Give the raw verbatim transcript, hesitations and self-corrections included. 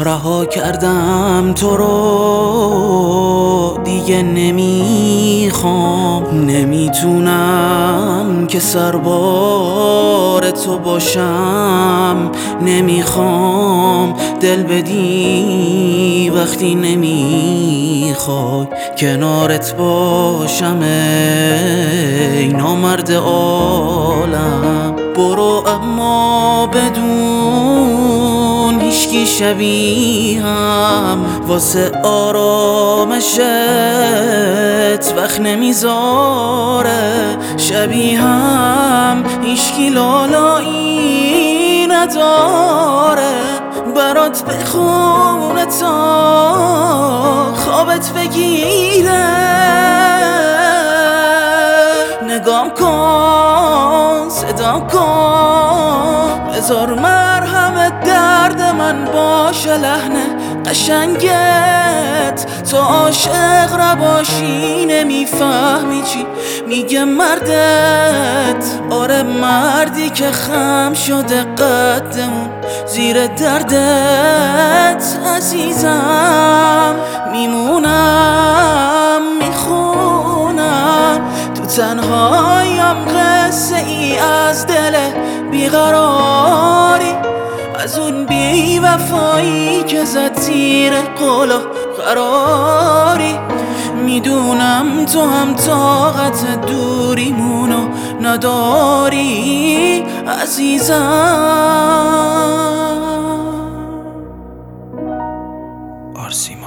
رها کردم تو رو، دیگه نمیخوام، نمیتونم که سربار تو باشم، نمیخوام دل بدی وقتی نمیخوای کنارت باشم ای نامرد عالم. برو اما بدون هیچکی شبیهم، واسه آرامشت وقت نمیذاره، شبیهم هیچکی لالایی نداره، برات بخونه تا خوابت بگیره. نگام کن، صدا کن، بذار مرهم درد من باشه لحن قشنگت. تو عاشق نباشی نمیفهمی چی میگه مردت، آره مردی که خم شده قدمون زیر دردت. عزیزم میمونم میخونم تو تنهایم قصه ای از دل بیقراری، از اون بی وفایی که زد زیر قول و قراری. میدونم تو هم طاقت دوریمونو نداری عزیزم. آرسی